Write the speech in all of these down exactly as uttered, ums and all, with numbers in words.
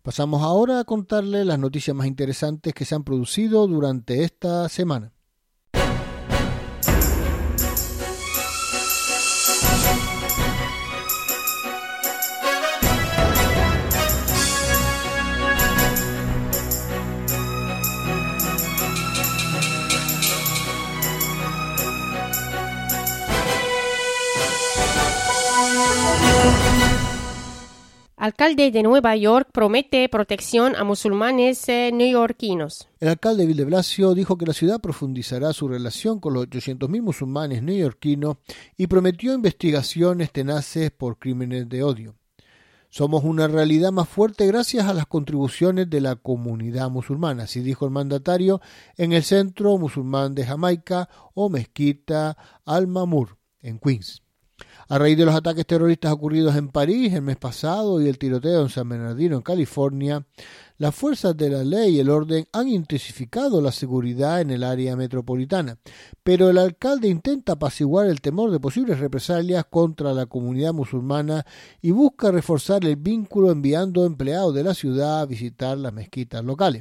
Pasamos ahora a contarles las noticias más interesantes que se han producido durante esta semana. Alcalde de Nueva York promete protección a musulmanes eh, neoyorquinos. El alcalde Bill de Blasio dijo que la ciudad profundizará su relación con los ochocientos mil musulmanes neoyorquinos y prometió investigaciones tenaces por crímenes de odio. Somos una realidad más fuerte gracias a las contribuciones de la comunidad musulmana, así dijo el mandatario en el Centro Musulmán de Jamaica o Mezquita Al-Mamur, en Queens. A raíz de los ataques terroristas ocurridos en París el mes pasado y el tiroteo en San Bernardino, en California, las fuerzas de la ley y el orden han intensificado la seguridad en el área metropolitana, pero el alcalde intenta apaciguar el temor de posibles represalias contra la comunidad musulmana y busca reforzar el vínculo enviando empleados de la ciudad a visitar las mezquitas locales.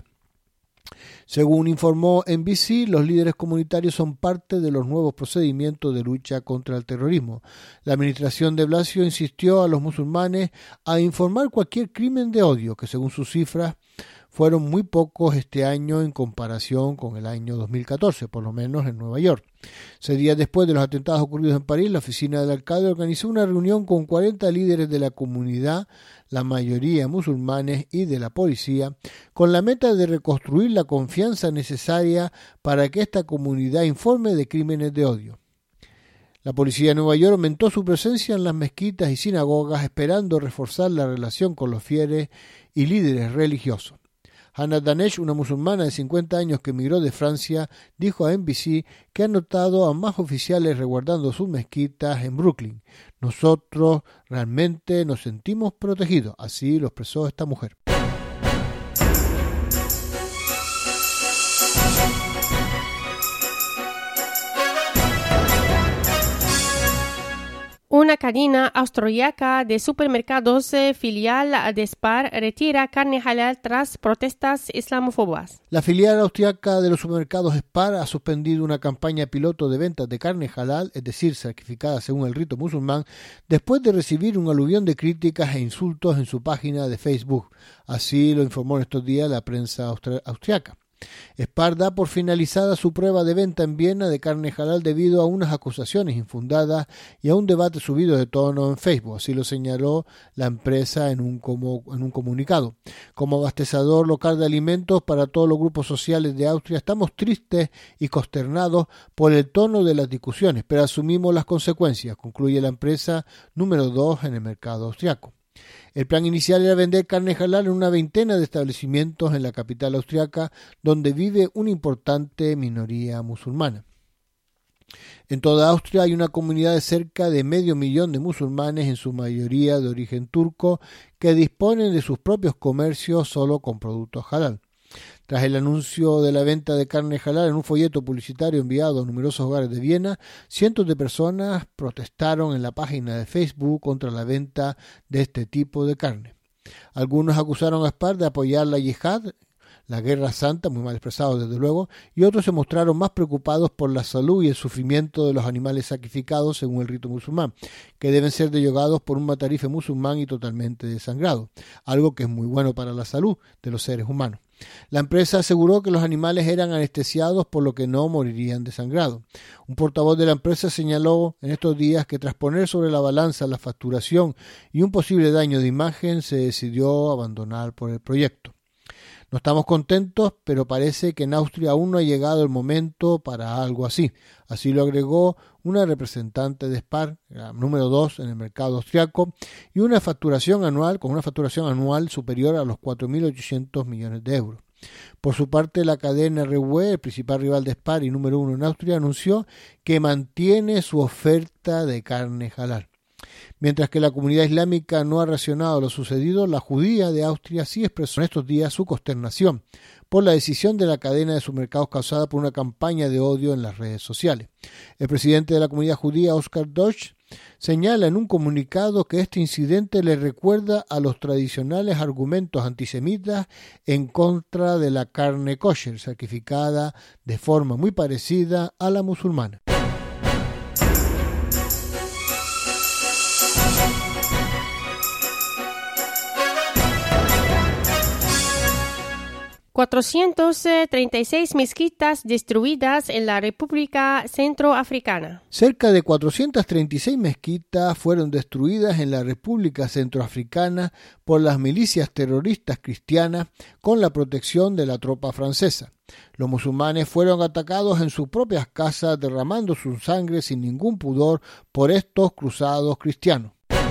Según informó N B C, los líderes comunitarios son parte de los nuevos procedimientos de lucha contra el terrorismo. La administración de Blasio insistió a los musulmanes a informar cualquier crimen de odio, que según sus cifras fueron muy pocos este año en comparación con el año dos mil catorce, por lo menos en Nueva York. Seis días después de los atentados ocurridos en París, la oficina del alcalde organizó una reunión con cuarenta líderes de la comunidad, la mayoría musulmanes, y de la policía, con la meta de reconstruir la confianza necesaria para que esta comunidad informe de crímenes de odio. La policía de Nueva York aumentó su presencia en las mezquitas y sinagogas, esperando reforzar la relación con los fieles y líderes religiosos. Hannah Danesh, una musulmana de cincuenta años que emigró de Francia, dijo a N B C que ha notado a más oficiales resguardando sus mezquitas en Brooklyn. Nosotros realmente nos sentimos protegidos, así lo expresó esta mujer. Una cadena austriaca de supermercados eh, filial de Spar retira carne halal tras protestas islamófobas. La filial austriaca de los supermercados Spar ha suspendido una campaña piloto de ventas de carne halal, es decir, certificada según el rito musulmán, después de recibir un aluvión de críticas e insultos en su página de Facebook. Así lo informó en estos días la prensa austri- austriaca. Spar da por finalizada su prueba de venta en Viena de carne halal debido a unas acusaciones infundadas y a un debate subido de tono en Facebook, así lo señaló la empresa en un, como, en un comunicado. Como abastecedor local de alimentos para todos los grupos sociales de Austria, estamos tristes y consternados por el tono de las discusiones, pero asumimos las consecuencias, concluye la empresa número dos en el mercado austriaco. El plan inicial era vender carne halal en una veintena de establecimientos en la capital austriaca, donde vive una importante minoría musulmana. En toda Austria hay una comunidad de cerca de medio millón de musulmanes, en su mayoría de origen turco, que disponen de sus propios comercios solo con productos halal. Tras el anuncio de la venta de carne halal en un folleto publicitario enviado a numerosos hogares de Viena, cientos de personas protestaron en la página de Facebook contra la venta de este tipo de carne. Algunos acusaron a Spar de apoyar la yihad, la guerra santa, muy mal expresado desde luego, y otros se mostraron más preocupados por la salud y el sufrimiento de los animales sacrificados según el rito musulmán, que deben ser degollados por un matarife musulmán y totalmente desangrado, algo que es muy bueno para la salud de los seres humanos. La empresa aseguró que los animales eran anestesiados, por lo que no morirían desangrados. Un portavoz de la empresa señaló en estos días que tras poner sobre la balanza la facturación y un posible daño de imagen, se decidió abandonar por el proyecto. No estamos contentos, pero parece que en Austria aún no ha llegado el momento para algo así. Así lo agregó una representante de Spar, número dos en el mercado austriaco, y una facturación anual, con una facturación anual superior a los cuatro mil ochocientos millones de euros. Por su parte, la cadena R W E, el principal rival de Spar y número uno en Austria, anunció que mantiene su oferta de carne halal. Mientras que la comunidad islámica no ha reaccionado a lo sucedido, la judía de Austria sí expresó en estos días su consternación por la decisión de la cadena de supermercados causada por una campaña de odio en las redes sociales. El presidente de la comunidad judía, Oscar Deutsch, señala en un comunicado que este incidente le recuerda a los tradicionales argumentos antisemitas en contra de la carne kosher, sacrificada de forma muy parecida a la musulmana. cuatrocientas treinta y seis mezquitas destruidas en la República Centroafricana. Cerca de cuatrocientas treinta y seis mezquitas fueron destruidas en la República Centroafricana por las milicias terroristas cristianas con la protección de la tropa francesa. Los musulmanes fueron atacados en sus propias casas, derramando su sangre sin ningún pudor por estos cruzados cristianos.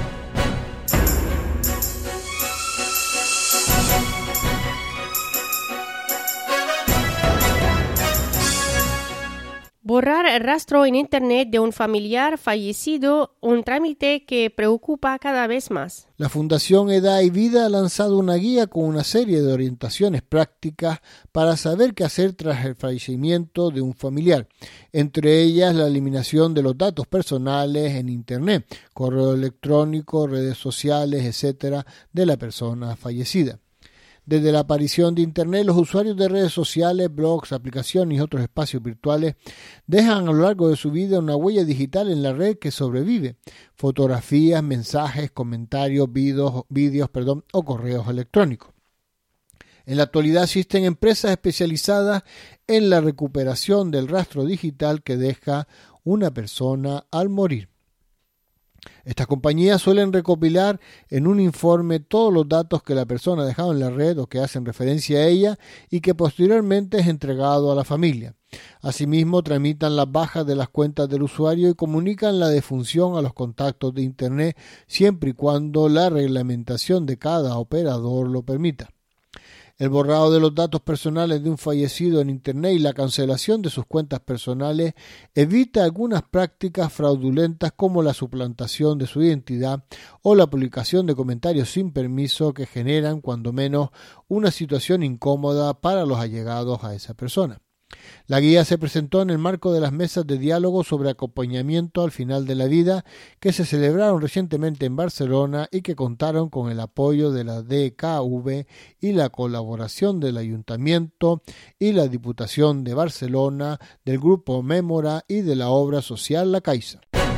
Borrar el rastro en Internet de un familiar fallecido, un trámite que preocupa cada vez más. La Fundación Edad y Vida ha lanzado una guía con una serie de orientaciones prácticas para saber qué hacer tras el fallecimiento de un familiar, entre ellas la eliminación de los datos personales en Internet, correo electrónico, redes sociales, etcétera, de la persona fallecida. Desde la aparición de Internet, los usuarios de redes sociales, blogs, aplicaciones y otros espacios virtuales dejan a lo largo de su vida una huella digital en la red que sobrevive: fotografías, mensajes, comentarios, videos, videos perdón, o correos electrónicos. En la actualidad existen empresas especializadas en la recuperación del rastro digital que deja una persona al morir. Estas compañías suelen recopilar en un informe todos los datos que la persona ha dejado en la red o que hacen referencia a ella y que posteriormente es entregado a la familia. Asimismo, tramitan las bajas de las cuentas del usuario y comunican la defunción a los contactos de Internet siempre y cuando la reglamentación de cada operador lo permita. El borrado de los datos personales de un fallecido en Internet y la cancelación de sus cuentas personales evita algunas prácticas fraudulentas como la suplantación de su identidad o la publicación de comentarios sin permiso que generan, cuando menos, una situación incómoda para los allegados a esa persona. La guía se presentó en el marco de las mesas de diálogo sobre acompañamiento al final de la vida que se celebraron recientemente en Barcelona y que contaron con el apoyo de la D K V y la colaboración del Ayuntamiento y la Diputación de Barcelona, del Grupo Mémora y de la obra social La Caixa.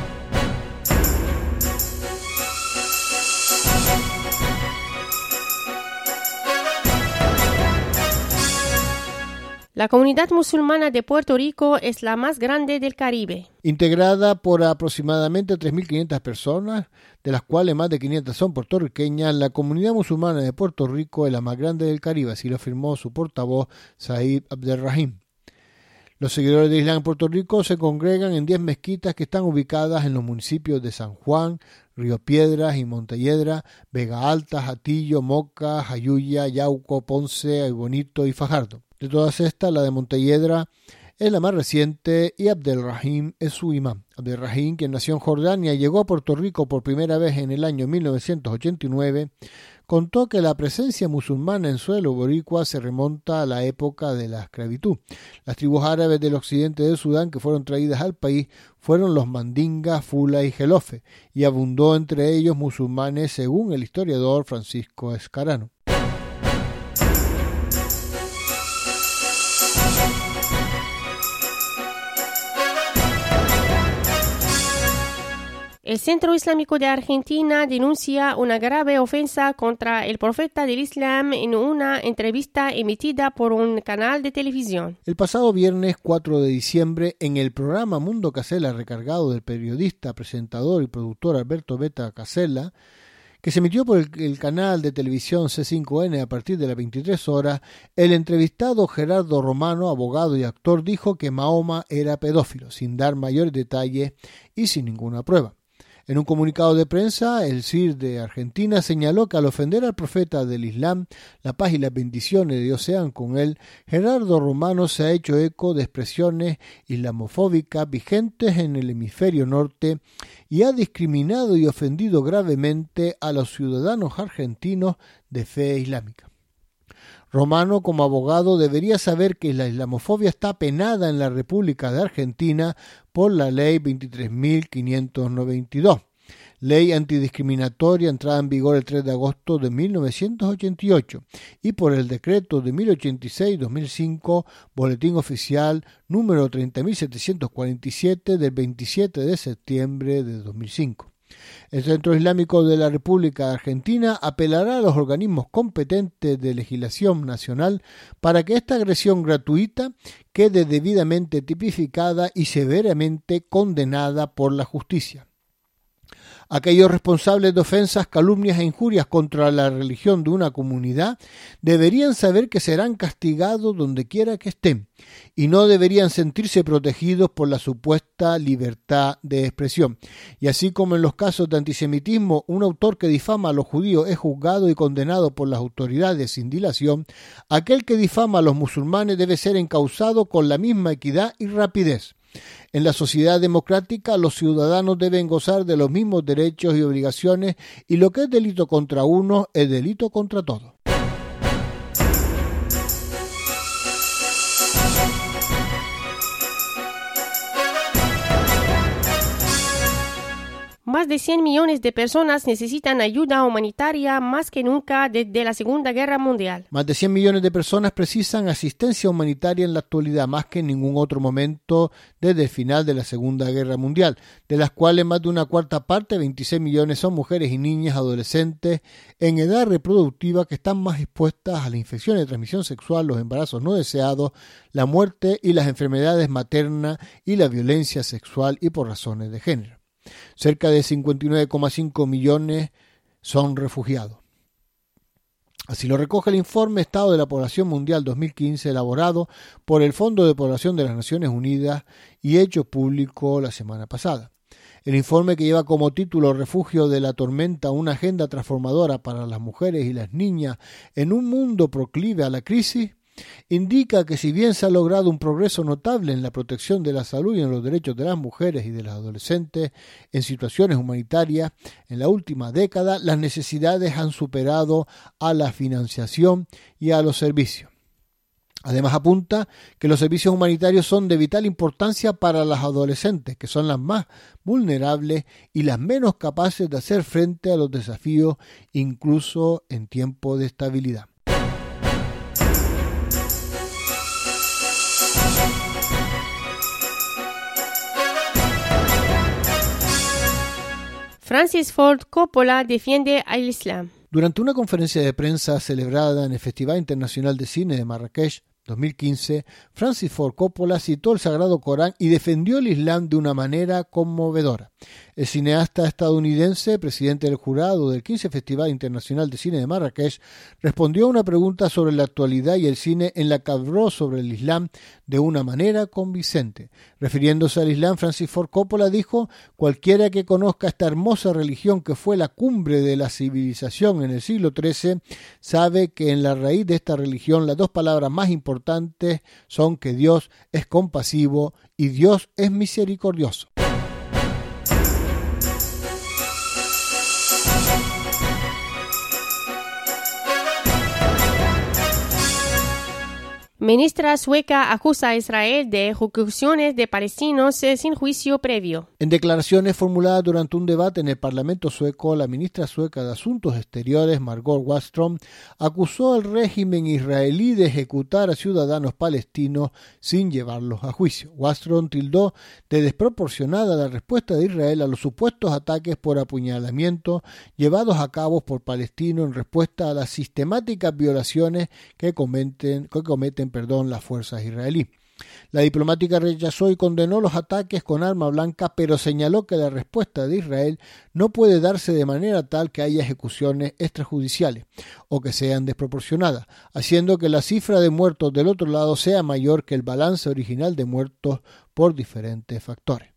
La comunidad musulmana de Puerto Rico es la más grande del Caribe. Integrada por aproximadamente tres mil quinientas personas, de las cuales más de quinientas son puertorriqueñas, la comunidad musulmana de Puerto Rico es la más grande del Caribe, así lo afirmó su portavoz Said Abdelrahim. Los seguidores de Islam en Puerto Rico se congregan en diez mezquitas que están ubicadas en los municipios de San Juan, Río Piedras y Montelledra, Vega Alta, Jatillo, Moca, Jayuya, Yauco, Ponce, Aybonito y Fajardo. De todas estas, la de Montelledra es la más reciente y Abdelrahim es su imán. Abdelrahim, quien nació en Jordania y llegó a Puerto Rico por primera vez en el año mil novecientos ochenta y nueve, contó que la presencia musulmana en suelo boricua se remonta a la época de la esclavitud. Las tribus árabes del occidente de Sudán que fueron traídas al país fueron los mandinga, fula y jelofe, y abundó entre ellos musulmanes según el historiador Francisco Escarano. El Centro Islámico de Argentina denuncia una grave ofensa contra el profeta del Islam en una entrevista emitida por un canal de televisión. El pasado viernes cuatro de diciembre, en el programa Mundo Casella, recargado del periodista, presentador y productor Alberto Beta Casella, que se emitió por el, el canal de televisión C cinco N a partir de las veintitrés horas, el entrevistado Gerardo Romano, abogado y actor, dijo que Mahoma era pedófilo, sin dar mayores detalles y sin ninguna prueba. En un comunicado de prensa, el C I R de Argentina señaló que al ofender al profeta del Islam, la paz y las bendiciones de Dios sean con él, Gerardo Romano se ha hecho eco de expresiones islamofóbicas vigentes en el hemisferio norte y ha discriminado y ofendido gravemente a los ciudadanos argentinos de fe islámica. Romano, como abogado, debería saber que la islamofobia está penada en la República de Argentina por la Ley veintitrés mil quinientos noventa y dos, ley antidiscriminatoria entrada en vigor el tres de agosto de mil novecientos ochenta y ocho, y por el decreto de mil ochenta y seis dos mil cinco, boletín oficial número treinta mil setecientos cuarenta y siete del veintisiete de septiembre de dos mil cinco. El Centro Islámico de la República Argentina apelará a los organismos competentes de legislación nacional para que esta agresión gratuita quede debidamente tipificada y severamente condenada por la justicia. Aquellos responsables de ofensas, calumnias e injurias contra la religión de una comunidad deberían saber que serán castigados donde quiera que estén y no deberían sentirse protegidos por la supuesta libertad de expresión. Y así como en los casos de antisemitismo, un autor que difama a los judíos es juzgado y condenado por las autoridades sin dilación, aquel que difama a los musulmanes debe ser encausado con la misma equidad y rapidez. En la sociedad democrática, los ciudadanos deben gozar de los mismos derechos y obligaciones, y lo que es delito contra uno es delito contra todos. Más de cien millones de personas necesitan ayuda humanitaria más que nunca desde la Segunda Guerra Mundial. Más de cien millones de personas precisan asistencia humanitaria en la actualidad, más que en ningún otro momento desde el final de la Segunda Guerra Mundial, de las cuales más de una cuarta parte, veintiséis millones, son mujeres y niñas adolescentes en edad reproductiva que están más expuestas a la infección de transmisión sexual, los embarazos no deseados, la muerte y las enfermedades maternas y la violencia sexual y por razones de género. Cerca de cincuenta y nueve coma cinco millones son refugiados. Así lo recoge el informe Estado de la Población Mundial dos mil quince elaborado por el Fondo de Población de las Naciones Unidas y hecho público la semana pasada. El informe, que lleva como título Refugio de la Tormenta, una agenda transformadora para las mujeres y las niñas en un mundo proclive a la crisis, indica que si bien se ha logrado un progreso notable en la protección de la salud y en los derechos de las mujeres y de los adolescentes en situaciones humanitarias, en la última década las necesidades han superado a la financiación y a los servicios. Además apunta que los servicios humanitarios son de vital importancia para las adolescentes, que son las más vulnerables y las menos capaces de hacer frente a los desafíos, incluso en tiempos de estabilidad. Francis Ford Coppola defiende al Islam. Durante una conferencia de prensa celebrada en el Festival Internacional de Cine de Marrakech dos mil quince, Francis Ford Coppola citó el Sagrado Corán y defendió el Islam de una manera conmovedora. El cineasta estadounidense, presidente del jurado del quince Festival Internacional de Cine de Marrakech, respondió a una pregunta sobre la actualidad y el cine en la que habló sobre el Islam de una manera convincente. Refiriéndose al Islam, Francis Ford Coppola dijo: «Cualquiera que conozca esta hermosa religión que fue la cumbre de la civilización en el siglo trece, sabe que en la raíz de esta religión las dos palabras más importantes son que Dios es compasivo y Dios es misericordioso». Ministra sueca acusa a Israel de ejecuciones de palestinos sin juicio previo. En declaraciones formuladas durante un debate en el Parlamento sueco, la ministra sueca de Asuntos Exteriores, Margot Wallström, acusó al régimen israelí de ejecutar a ciudadanos palestinos sin llevarlos a juicio. Wallström tildó de desproporcionada la respuesta de Israel a los supuestos ataques por apuñalamiento llevados a cabo por palestinos en respuesta a las sistemáticas violaciones que cometen, que cometen perdón, las fuerzas israelíes. La diplomática rechazó y condenó los ataques con arma blanca, pero señaló que la respuesta de Israel no puede darse de manera tal que haya ejecuciones extrajudiciales o que sean desproporcionadas, haciendo que la cifra de muertos del otro lado sea mayor que el balance original de muertos por diferentes factores.